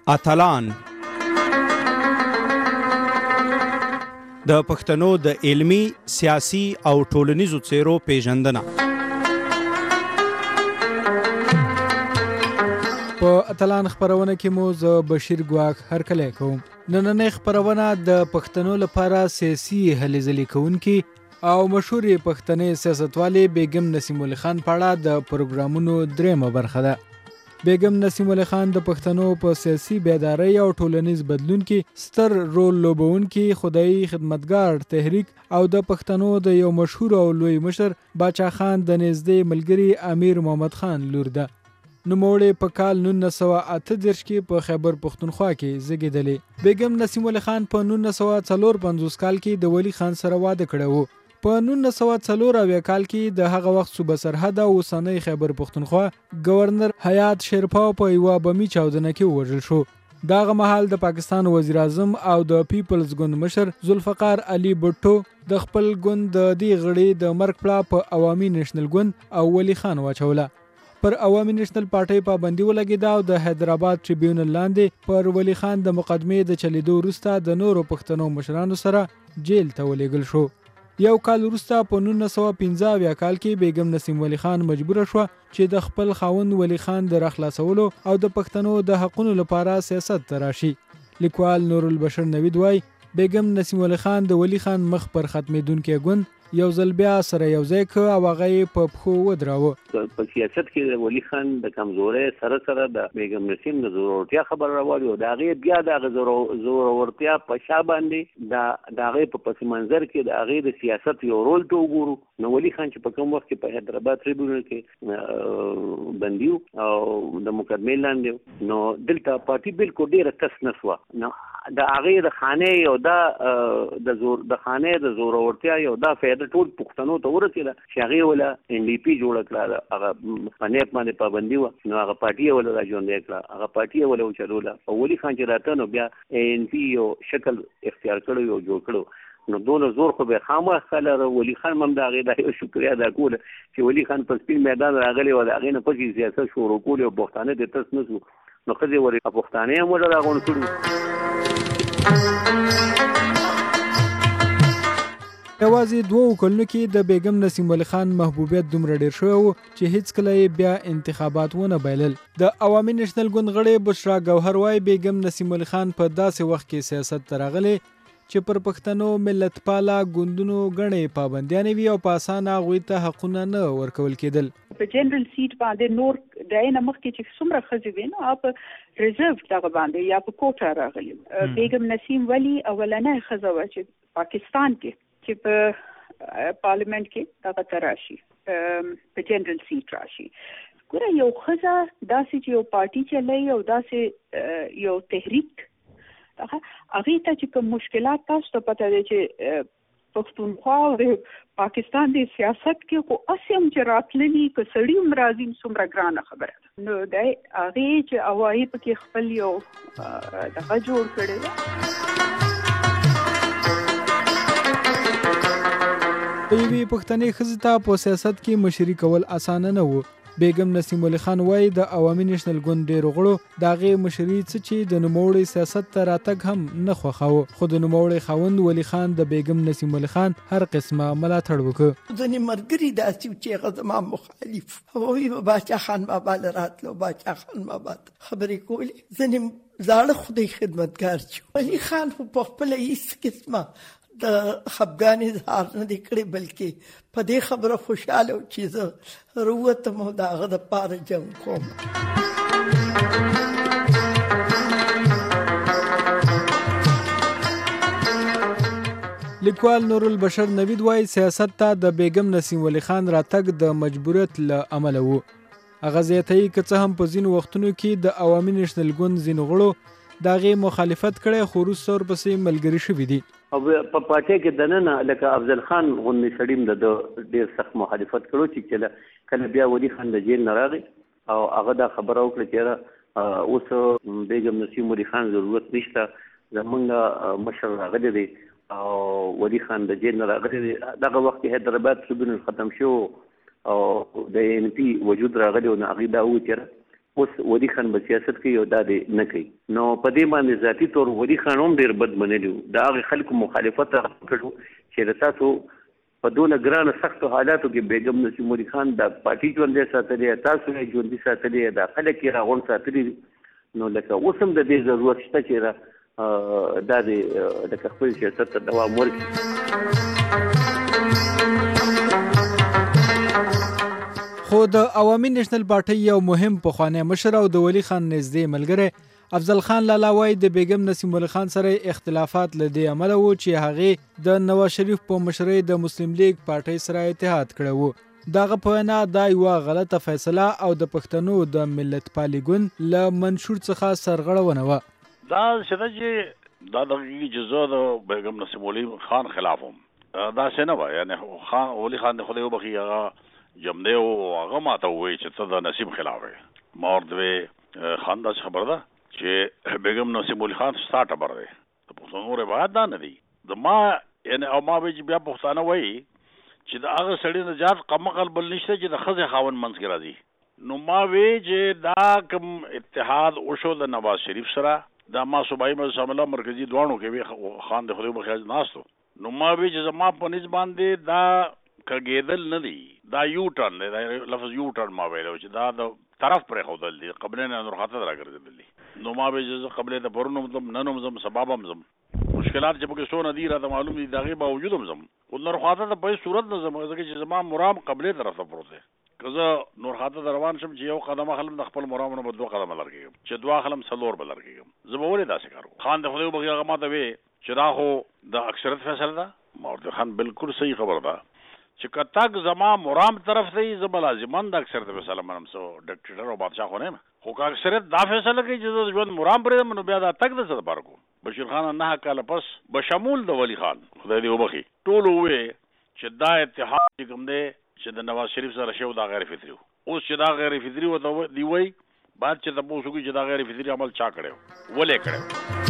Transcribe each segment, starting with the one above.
اتلان د پښتنو د علمی، سیاسي او ټولنیزو څیرو پیژندنه. په اتلان خبرونه کې مو ز بشیر ګواک هرکلی کوم. نننۍ خبرونه د پښتنو لپاره سیاسي هلې ځلې کوونکي او مشهورې پښتنې سیاستوالې بیګم نسیم الله خان په اړه د پروګرامونو دریمه برخه ده. بیګم نسیم الله خان د پښتنو په سیاسي بیدارۍ او ټولنیز بدلون کې ستر رول لوبونکي خدای خدمتګار تحریک او د پښتنو د یو مشهور او لوی مشر باچا خان د نږدې ملګری امیر محمد خان لور ده. نوموړې په کال 1938 کې په خیبر پښتونخوا کې زیږېدلې. بیګم نسیم الله خان په 1954 کال کې د ولی خان سره واده کړی و. په 1940 کال کې د هغه وخت صوبه سرحد او اوسنۍ خیبر پښتونخوا گورنر حیات شیرپا په یوه بمي چاودنه کې ووژل شو. دغه مهال د پاکستان وزیر اعظم او د پیپلز ګوند مشر ذوالفقار علي بټو د خپل ګوند د دې غړي د مرګ پړه په عوامي نېشنل ګوند او ولی خان واچوله. پر عوامي نېشنل پارټۍ پابندي ولګېده او د حیدرآباد ټریبیونل لاندې پر ولی خان د مقدمې د چلیدو وروسته د نورو پښتنو مشرانو سره جیل ته ولېږل شو. یو کال وروسته په 1915 کال کې بیګم نسیم الله خان مجبوره شوه چې د خپل خاوند ولی خان د راخلاصولو او د پښتنو د حقونو لپاره سیاست ته راشي. لیکوال نور البشر نوید وایي بیګم نسیم الله خان د ولی خان مخ پر ختمېدونکی ګوند یو ځل بیا سره یو ځای که او هغه یې په پښو ودراوه. په سیاست کې د ولی خان د کمزورۍ سره سره د بیګم نسیم د زورورتیا خبر راوړي او د هغې بیا د زورورتیا په شا باندې د هغې په پس منظر کې د هغې د سیاست یو رول ته وګورو. نو ولی خان چې په کوم وخت کې په حیدرآباد ټریبیونل کې بندي و او د مقدمې لاندې نو دلته پارټي بالکل ډېره کس نه شوه. نو د هغې د خانې یو د خانې د زورورتیا یو دا فایده ټول پښتنو ته ورسېده چې هغې وله NDP جوړه کړه. هغه په نیب باندې پابندي وه نو هغه پارټي یې وله راژوندی کړه، هغه پارټي یې وله وچلوله او ولی خان چې راته نو بیا ANC یو شکل اختیار کړی او جوړ کړو. نو دونه زور خو به خامخا لره. ولی خان هم د هغې دا یو شکریا ادا کوله چې ولی خان په سپین میدان راغلی و، د هغې نه پسې سیاست شروع کولې او پښتانه دې تس نه شو. نو ښځې ورې پښتانه هم ورته راغونډ کړي. یوازې 2 کلونو کې د بیګم نسیم الله خان محبوبیت دومره ډیر شوی و چې هیڅکله یې بیا انتخابات ونه بایلل. د عوامي نېشنل ګوند غړی بشرا ګوهر وایي بیګم نسیم الله خان په داسې وخت کې سیاست ته راغلی چې پر پښتنو ملت پاله ګوندونو ګڼې پابندیانې وي او په اسانه هغوی ته حقونه نه ورکول کېدل. په جنرال سیټ باندې نور د نه مخکې چې څومره ښځې وي نو په ریزرو دغه باندې یا په کوټه راغلي. بیګم نسیم ولی اولنۍ ښځه وه چې پاکستان کې چې په پارلیمنت کې دغه ته راشي، په جنرال سیټ راشي. ګوره یو ښځه داسې چې یو پارټي چلوي او داسې یو تحریک هغې ته چې کوم مشکلات تاسو ته پته دی چې پښتونخوا او د پاکستان د سیاست کې خو هسې هم چې راتللي که سړي هم راځي څومره ګرانه خبره ده. نو دی هغې چې هوایي پکې خپل یو دغه جوړ کړی دی. په یوې پښتنې ښځې ته په سیاست کې مشري کول اسانه نه و. بیګم نسیم الله خان وایي د عوامي نېشنل ګوند ډېرو غړو د هغې مشري څه چې د نوموړي سیاست ته راتګ هم نه خوښاوه، خو د نوموړي خاوند ولی خان د بیګم نسیم الله خان هر قسمه ملاتړ وکړ. ځینې ملګري داسې و چې هغه زما مخالف هغوی به باچا خان بابا له راتلو باچا خان بابا ته خبرې کولې. ځینې زاړه خدای خدمتګار چې ولی خان خو په خپله هېڅ قسمه د خفګان اظهار نه دی کړی، بلکې په دې خبره خوشحاله و چې زه راووتم او د هغه دپاره جنګ کوم. لیکوال نور البشر نوید وایي سیاست ته د بیګم نسیم الله خان راتګ د مجبوریت له امله و. هغه زیاتوي که څه هم په ځینو وختونو کې د عوامي نېشنل ګوند ځینو غړو د هغې مخالفت کړی خو وروسته ورپسې ملګري شوي دي. او په پارټۍ کې دننه لکه افضل خان غوندې سړي هم د ډېر سخت مخالفت کړو چې کله بیا ولی خان د جیل نه راغی او هغه دا خبره وکړه چې اوس بیګم نسیم الله خان ضرورت نشته، زمونږ مشر راغلی دی او ولی خان د جیل نه راغلی دی. دغه وخت کې حیدرآباد ټریبیونل ختم شو او د NP وجود راغلی او هغې دا وویل چې اوس ولی خان په سیاست کې یو دا دی نه کوي. نو په دې باندې ذاتی طور ولی خان هم ډېر بد منلی و. د هغې خلکو مخالفت کړو چې د تاسو په دونه ګرانه سختو حالاتو کې بیګم نسیم ولی خان د پارټي ژوندی ساتلی، تاسو یې ژوندي ساتلی، دا خلک یې راغونډ ساتلي. نو لکه اوس هم د دې ضرورت شته چې دا د لکه خپل سیاست ته دوام ورکړي. خو د عوامي نېشنل پارټۍ یو مهم پخوانی مشر او د ولی خان نږدې ملګری افضل خان لالا وایي د بیګم نسیم ولی خان سره اختلافات له دې امله وو چې هغې د نواز شریف په مشرۍ د مسلم لیگ پارټۍ سره اتحاد کړی و. دغه په وینا دا یوه غلطه فیصله او د پښتنو د ملت پالي ګوند له منشور څخه سرغړونه وه. دا څه چې دا د زه د بیګم نسیم ولی خان خلاف وم، دا څه نه وه. یعنې ولی خان د خدای وبخي هغه جمدی او هغه ماته ووایي چې ته د نسیم خلاف یې. ما ورته وې خان داسې خبره ده چې بیګم نسیم ولی خان ستا ټبر دی، د پښتنو روایت دا نه دی. د ما یعنې او ما وایي چې بیا پښتانه وایي چې د هغه سړي نه زیات قمقل بل نشته چې د ښځې خاوند منځ کې راځي. نو ما وی چې دا کوم اتحاد وشو د نواز شریف سره، دا ما صوبایي مجلس مرکزي دواړو کې وی خان د خدای وبخښي ناستو. نو ما وی چې زما په نسبت باندې دا کګېدل نه دی، دا یو ټرن دی. دا لفظ یو ټرن ما ویلو چې دا د طرف پرې ښودل دي، قبلې نه نور خاطر راګرځېدل دي. نو ما وی چې قبلې ته پرون هم ځم، نن هم ځم، سبا به هم ځم. مشکلات چې پکې څونه دي راته معلوم دي، د هغې باوجود هم ځم. خو نور خاطر ته په هېڅ صورت نه ځم، ځکه چې زما مرام قبلې طرف ته پروت دی. که زه نور خاطر ته روان شم چې یو قدم اخلم د خپل مرامونه به 2 قدمه لر کېږم، چې 2 اخلم 4 به لر کېږم. زه به ولې داسې کار وکړم؟ خان د خدای وبخښي هغه ماته وی چې دا خو د اکثریت فیصله ده. ما ورته خان بالکل صحیح خبره ده چې که تک زما مرام طرف ته زه به لازماً د اکثریت فیصله منم. سو ډکټیټر او بادشاه خو نه یم. خو که اکثریت دا فیصله کوي چې زه د ژوند مرام پرېږدم، نو بیا دا تک د څه دپاره کوم؟ بشیر خان 9 کاله پس بشمول د ولی خان خدای دې وبخي ټولو وویې چې دا اتحاد چې کوم دی چې د نواز شریف سره شوی دا غیر فطري و. اوس چې دا غیر فطري ورته دی وایي، بعد چې تپوس وکړي چې دا غیر فطري عمل چا کړی و، ولې کړی و.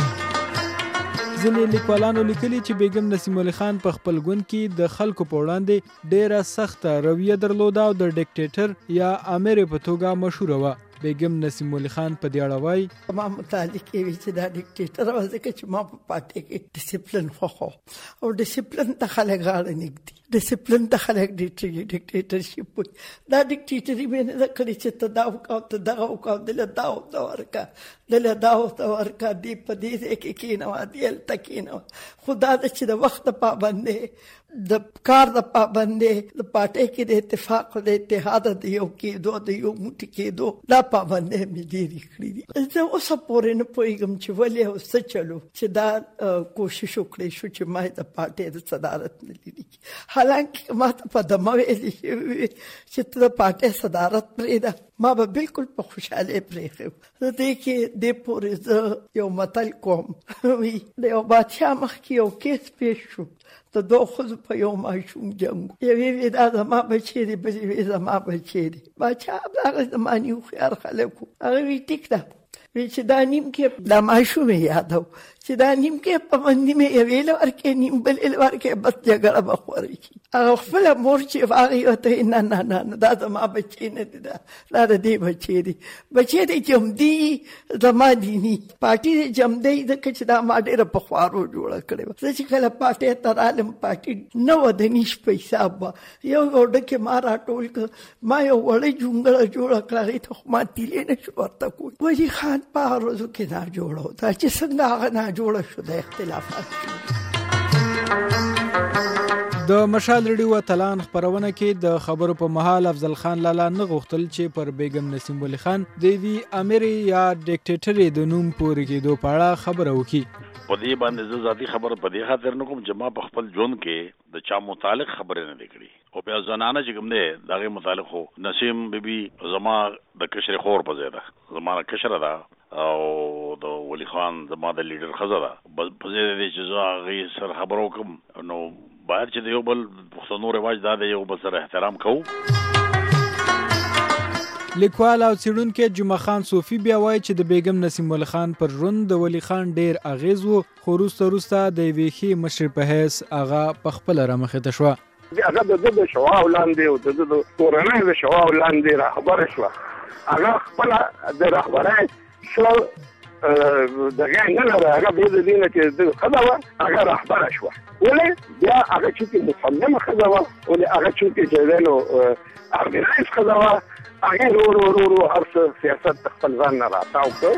ځینې لیکوالانو لیکلي چې بیګم نسیم ولی خان په خپل ګوند کې د خلکو په وړاندې ډیره سخته رویه درلوده او د ډیکټیټر یا امیر په توګه مشهوره وه. بیګم نسیم ولی خان په دې اړه وایي ما متعلق وی چې دا ډیکټیټر و، ځکه چې ما په پارټۍ کې ډیسپلین خوښو او ډیسپلین ته خلک غاړه نږدي، ډیسپلین ته خلک ډیکټیټرشپ وایي. دا ډیکټیټري مې نه ده کړې چې ته دا وکړه، ته دغه وکړه، دله دا ورکړه، دله دا ورکړه، دې په دې ځای کې کېنوه، دې هلته کېنوه. خو دا ده چې د وخت د پابندۍ، د کار د پابندۍ، د پارټۍ کې د اتفاق او د اتحاد د یو کېدو، د یو موټي کېدو، دا پابندۍ مې ډېرې کړي دي. زه اوسه پورې نه پوهېږم چې ولې او څه چلو چې دا کوشش وکړی شو چې ما د پارټۍ د صدارت نه لري. حالانکه ما ته په دمه ویلې شوي چې ته د پارټۍ صدارت پرېږده، ما به بالکل په خوشحالۍ پرېښی. زه دې کې دې پورې زه یو متل کوم، وي د یو بادشاه مخکې یو کیس پیښ شو، د 2 ښځو په یو ماشوم جنګ. یوې وی دا زما بچی دی، بلې وی زما بچی دی. باچا هغه زما نیو خیار خلک وو، هغه وی ټیک ده، وی چې دا نیم کې دا ماشوم یې یادو چې دا نیم کې په باندې مې یوې له ورکې نیم بلې له ورکې، بس جګړه به خورې شي. هغه خپله مور چې هغې ورته نه نه نه دا زما بچی نه دی، دا د دې بچی دی، بچی دی جمدي زما دیني پارټي دی جمدی، ځکه چې دا ما ډېره پخوارو جوړه کړې وه. زه چې کله پارټۍ ته رالم، پارټي نه وه د نیش په حساب وه. یو ډکې ما راټول کړ، ما یو وړۍ جونګړه جوړه کړه، هغې ته خو ما تیلې نه شو ورته کوی. ولی خان په هغه ورځو کې نا جوړه دا چې څنګه هغه نا جوړه شو، د اختلافات شو. د مشال ریډیو اتلان خبرونه کې د خبرو په مهال افضل خان لالا نه غوښتل چې پر بیګم نسیم ولی خان د یوې امیر یا ډیکټیټر د نوم پورې کېدو په اړه خبره وکړي. په دې باندې زه ذاتي خبره په دې خاطر نه کوم چې ما په خپل ژوند کې د چا متعلق خبرې نه دي کړي. خو بیا زنانه چې کوم دی د هغې متعلق خو نسیم بیبي زما د کشرې خور په ځای ده، زما نه کشره ده، او د ولی خان زما د لیډر ښځه ده. بس په ځای دی چې زه هغې سره خبره وکړم، نو باید چې د یو بل پښتنو رواج دا د یو بل سره احترام کوو. لیکوال او څېړونکی جمعه خان صوفي بیا وایي چې د بیګم نسیم ولی خان پر ژوند د ولی خان ډېر اغېز و، خو وروسته د یوې ښې مشرې په حیث هغه په خپله رامخې ته شوه. هغه د شواو لاندې او د کورنۍ د شواو لاندې راخبره شوه هغه خپل د رهبرۍ شو دغه نه لري هغه به د دینه چې د خدای هغه رهبره شوه ولې بیا هغه چې مصممه خدای ولې هغه چې نو ارګنایز خدای هغه ورو هر سیاست خپل ځان نه راټاو کړ.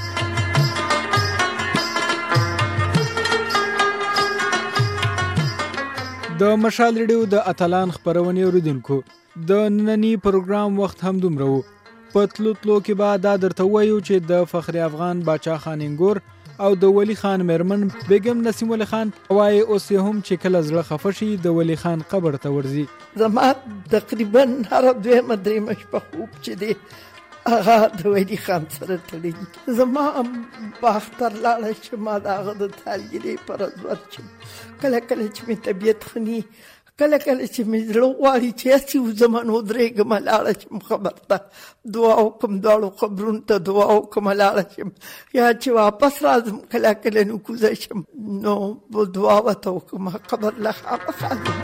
د مشال ریډیو د اتلان خبرونې اوریدونکو د نننی پروګرام وخت هم دومره و. په تلو کې به دا درته وایو چې د فخر افغان باچا خان انګور او د ولی خان میرمن بیگم نسیم ولی خان وایي اوس یې هم چې کله زړه خفه شي د ولی خان قبر ته ورځي. زما تقریبا هر دویمه درېیمه شپه خوب چې دی هغه د ولی خان سره تړلی. زما په اختر لاړه چې ما د هغه د تالګرې پر ورځ ورچم کله کله چې مې طبیعت ښه ني کله کله چې مې زړه غواړي چې هسې وځم نو درېږم لاړه شم خبر ته دعا وکړم دواړو قبرونو ته دعا وکړم لاړه شم یا چې واپس راځم کله کله نو کوزه شم نو دعا ورته وکړم قبر له خامخا ځم.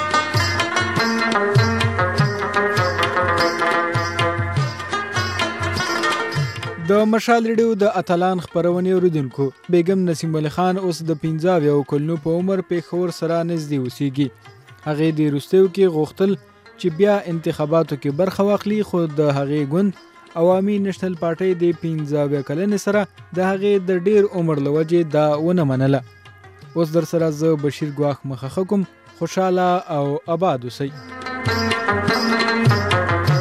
د مشال ریډیو د اتلان خبرونې اوریدونکو بیگم نسیم ولی خان اوس د 15 کلونو په عمر پېښور سره نږدې اوسېږي. هغې د وروستیو کې غوښتل چې بیا انتخاباتو کې برخه واخلي خو د هغې ګوند عوامي نېشنل پارټۍ د 15 کلنې سره د هغې د ډېر عمر له وجې دا ونه منله. اوس در سره زه بشیر ګواښ مخه کوم. خوشحاله او آباد اوسئ.